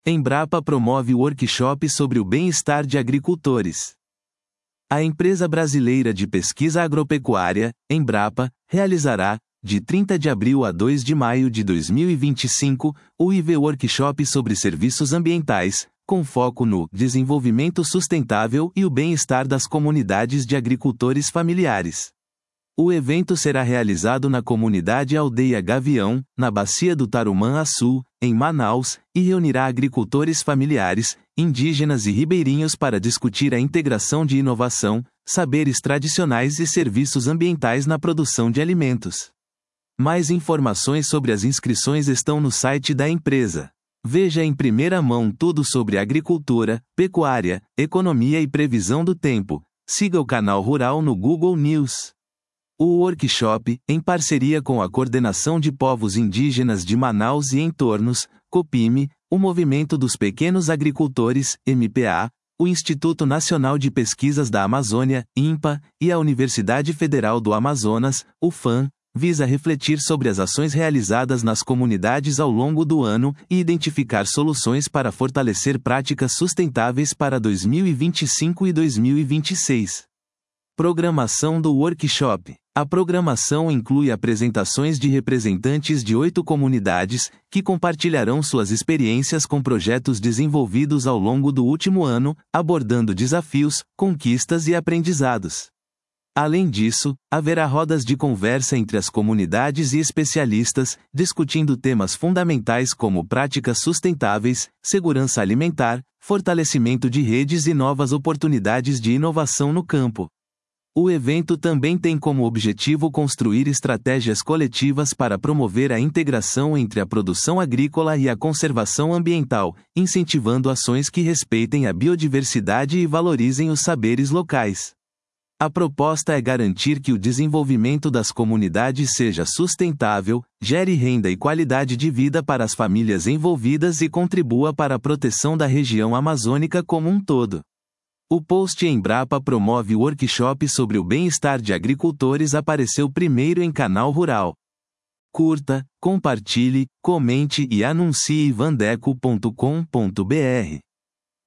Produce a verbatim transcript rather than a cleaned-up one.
Embrapa promove workshop sobre o bem-estar de agricultores. A empresa brasileira de pesquisa agropecuária, Embrapa, realizará, de trinta de abril a dois de maio de dois mil e vinte e cinco, o I V Workshop sobre serviços ambientais, com foco no desenvolvimento sustentável e o bem-estar das comunidades de agricultores familiares. O evento será realizado na comunidade Aldeia Gavião, na Bacia do Tarumã Açu, em Manaus, e reunirá agricultores familiares, indígenas e ribeirinhos para discutir a integração de inovação, saberes tradicionais e serviços ambientais na produção de alimentos. Mais informações sobre as inscrições estão no site da empresa. Veja em primeira mão tudo sobre agricultura, pecuária, economia e previsão do tempo. Siga o canal Rural no Google News. O workshop, em parceria com a Coordenação de Povos Indígenas de Manaus e Entornos, Copime, o Movimento dos Pequenos Agricultores, M P A, o Instituto Nacional de Pesquisas da Amazônia, INPA, e a Universidade Federal do Amazonas, U F A M, visa refletir sobre as ações realizadas nas comunidades ao longo do ano e identificar soluções para fortalecer práticas sustentáveis para dois mil e vinte e cinco e dois mil e vinte e seis. Programação do workshop. A programação inclui apresentações de representantes de oito comunidades, que compartilharão suas experiências com projetos desenvolvidos ao longo do último ano, abordando desafios, conquistas e aprendizados. Além disso, haverá rodas de conversa entre as comunidades e especialistas, discutindo temas fundamentais como práticas sustentáveis, segurança alimentar, fortalecimento de redes e novas oportunidades de inovação no campo. O evento também tem como objetivo construir estratégias coletivas para promover a integração entre a produção agrícola e a conservação ambiental, incentivando ações que respeitem a biodiversidade e valorizem os saberes locais. A proposta é garantir que o desenvolvimento das comunidades seja sustentável, gere renda e qualidade de vida para as famílias envolvidas e contribua para a proteção da região amazônica como um todo. O post Embrapa promove o workshop sobre o bem-estar de agricultores apareceu primeiro em Canal Rural. Curta, compartilhe, comente e anuncie vandeco ponto com ponto br.